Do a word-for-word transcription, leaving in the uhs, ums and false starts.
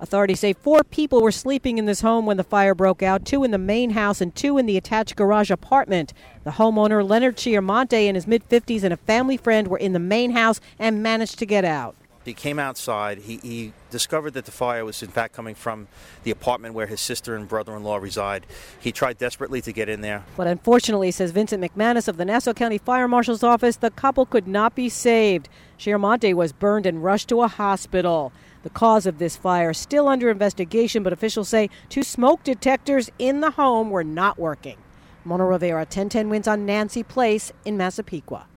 Authorities say four people were sleeping in this home when the fire broke out, two in the main house and two in the attached garage apartment. The homeowner, Leonard Chiarmonte, in his mid-fifties, and a family friend were in the main house and managed to get out. He came outside. He, he discovered that the fire was in fact coming from the apartment where his sister and brother-in-law reside. He tried desperately to get in there. But unfortunately, says Vincent McManus of the Nassau County Fire Marshal's office, the couple could not be saved. Chiarmonte was burned and rushed to a hospital. The cause of this fire is still under investigation, but officials say two smoke detectors in the home were not working. Mona Rivera, ten ten Wins on Nancy Place in Massapequa.